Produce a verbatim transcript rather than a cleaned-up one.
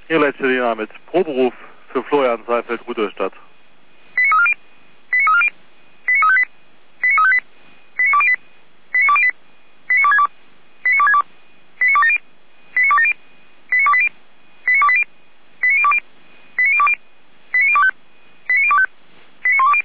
Hier letzte Diener mit Proberuf für Florian Seifeld, Rudolstadt.